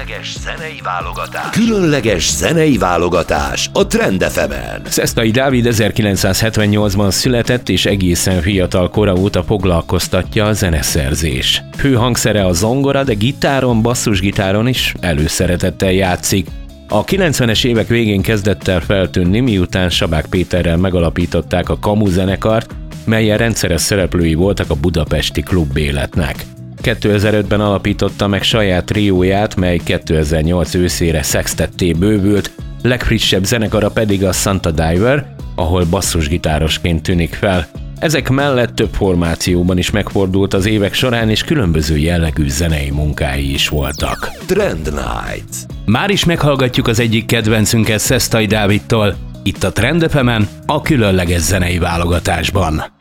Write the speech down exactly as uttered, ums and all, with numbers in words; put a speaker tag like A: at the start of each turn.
A: Különleges zenei válogatás. Különleges zenei válogatás a Trend ef emen.
B: Szesztai Dávid ezerkilencszázhetvennyolcban született, és egészen fiatal kora óta foglalkoztatja a zeneszerzés. Fő hangszere a zongora, de gitáron, basszusgitáron is előszeretettel játszik. A kilencvenes évek végén kezdett el feltűnni, miután Sabák Péterrel megalapították a Kamu zenekart, melyen rendszeres szereplői voltak a budapesti klubéletnek. kétezer-ötben alapította meg saját trióját, mely kétezer-nyolc őszére Sextetté bővült, legfrissebb zenekara pedig a Santa Diver, ahol basszusgitárosként tűnik fel. Ezek mellett több formációban is megfordult az évek során, és különböző jellegű zenei munkái is voltak.
A: Trend Night.
B: Már is meghallgatjuk az egyik kedvencünket Szesztai Dávidtól, itt a Trend ef emen, a különleges zenei válogatásban.